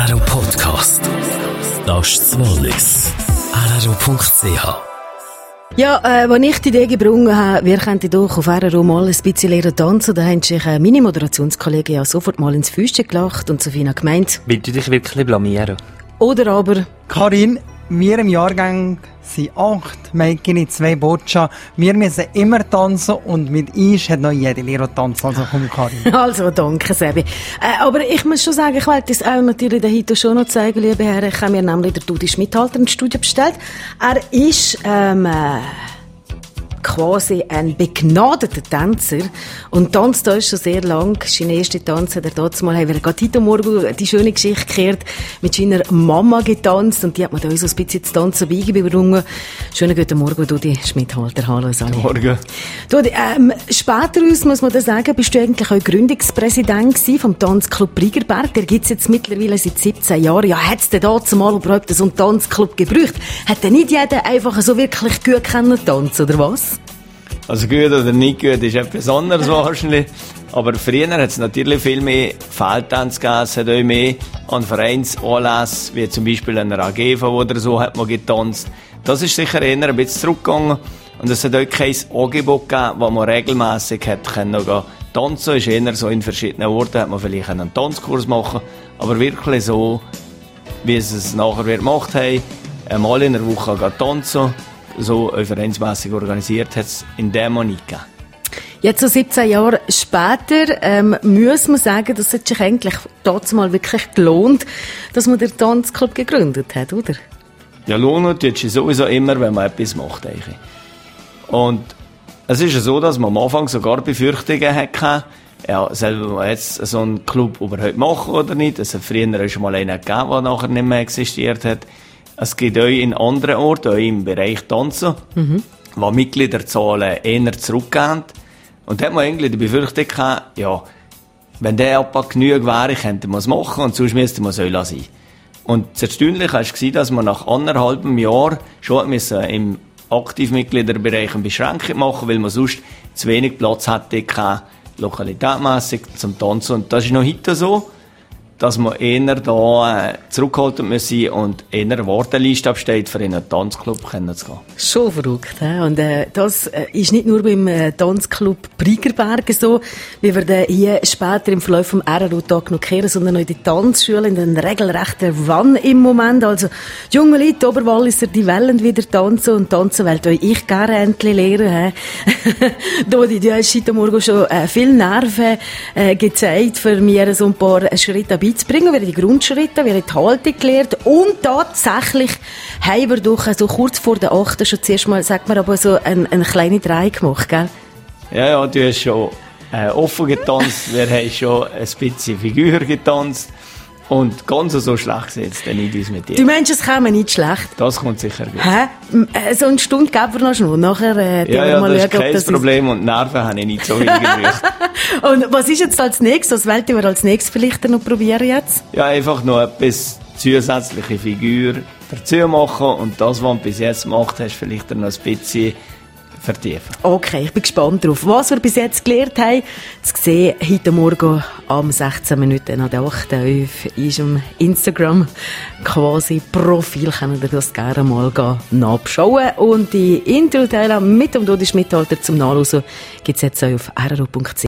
RRO Podcast. Das ist das Wallis. RRO.ch. Ja, als ich die Idee gebrungen habe, wir könnten doch auf RRO mal ein bisschen lernen tanzen, da haben sich meine Moderationskollegen ja sofort mal ins Füßchen gelacht und Sofina gemeint. Willst du dich wirklich blamieren? Oder aber... Karin, wir im Jahrgang sind 8, Mädchen 2 Boccia. Wir müssen immer tanzen und mit uns hat noch jede Lehrer tanzen. Also komm, Karin. Also, danke, Sebi. Aber ich muss schon sagen, ich wollte das auch natürlich den Hito schon noch zeigen, liebe Herren. Ich habe mir nämlich den Dudi Schmidhalter ins Studio bestellt. Er ist, quasi ein begnadeter Tänzer und tanzt da schon sehr lang. Sein erster Tanz hat er dort mal, haben wir gerade heute Morgen die schöne Geschichte gehört, mit seiner Mama getanzt und die hat mir da so ein bisschen das Tanzen beigebracht. Schönen guten Morgen, Dudi Schmidhalter. Hallo, Sani. Morgen. Dudi, später aus, muss man da sagen, bist du eigentlich auch Gründungspräsident vom Tanzclub Briegerberg. Der gibt's jetzt mittlerweile seit 17 Jahren. Ja, hat's denn da zumal überhaupt so einen Tanzclub gebraucht? Hat denn nicht jeder einfach so wirklich gut können tanzen, oder was? Also gut oder nicht gut ist etwas anderes wahrscheinlich. Aber früher hat es natürlich viel mehr Feldtanz gegeben. Es hat auch mehr an Vereinsanlässen, wie zum Beispiel an einer AGV oder so, hat man getanzt. Das ist sicher eher ein bisschen zurückgegangen. Und es hat auch kein Angebot gegeben, wo man regelmässig hätte tanzen können. Ist eher so in verschiedenen Orten, hat man vielleicht einen Tanzkurs machen. Aber wirklich so, wie es nachher gemacht haben, einmal in der Woche tanzen. So vereinsmässig organisiert hat es in dem Mal nicht gegeben. Jetzt so 17 Jahre später muss man sagen, das hat sich eigentlich damals mal wirklich gelohnt, dass man den Tanzclub gegründet hat, oder? Ja, lohnt tut sich sowieso immer, wenn man etwas macht. Eigentlich. Und es ist ja so, dass man am Anfang sogar Befürchtungen hatte, ja, soll man jetzt so einen Club überhaupt machen oder nicht. Es hat früher schon mal einen gegeben, der nachher nicht mehr existiert hat. Es gibt auch in anderen Orten, auch im Bereich Tanzen, wo Mitgliederzahlen eher zurückgehen. Und da hat man eigentlich die Befürchtung gehabt, ja, wenn der etwa genug wäre, könnte man es machen und sonst müsste man es auch lassen. Und das Erstaunliche war, dass man nach 1,5 Jahren schon im Aktivmitgliederbereich eine Beschränkung machen, weil man sonst zu wenig Platz hatte, lokalitätsmässig zum Tanzen. Und das ist noch heute so, dass man eher da zurückhaltend muss sein und eher eine Warteliste absteht, für in einen Tanzclub zu gehen. Schon verrückt, he? Und das ist nicht nur beim Tanzclub Briegerberg so, wie wir den hier später im Verlauf vom RRO-Tag noch kehren, sondern auch in der Tanzschule, in den regelrechten Run im Moment. Also, die jungen Leute, Oberwalliser, die wollen wieder tanzen und tanzen, weil ich gerne endlich lernen. Dodi, du hast heute Morgen schon viel Nerven gezeigt, für mir so ein paar Schritte beizubringen, wie die Grundschritte, wie die Haltung gelernt. Und tatsächlich haben wir doch so kurz vor der 8. schon zuerst mal, sagt man aber so, eine kleine Drei gemacht, gell? Ja, du hast schon offen getanzt, wir haben schon ein bisschen Figur getanzt. Und ganz so schlecht sieht es dann nicht aus mit dir. Du meinst, es käme nicht schlecht? Das kommt sicher gut. Hä? So eine Stunde geben wir noch schnell. Nachher ja, mal das schauen, ist kein Problem und Nerven habe ich nicht so hingekriegt. Und was ist jetzt als nächstes? Was wollt ihr als nächstes vielleicht noch probieren jetzt? Ja, einfach noch etwas zusätzliche Figur dazu machen und das, was du bis jetzt gemacht hast, vielleicht noch ein bisschen vertiefen. Okay, ich bin gespannt drauf. Was wir bis jetzt gelernt haben, zu sehen heute Morgen am 16 Minuten nach der 8 auf unserem Instagram quasi Profil. Können ihr das gerne mal nachschauen. Und die Intro-Teile mit dem Dodi Schmidhalter zum Nachlesen gibt es jetzt auch auf rro.ch.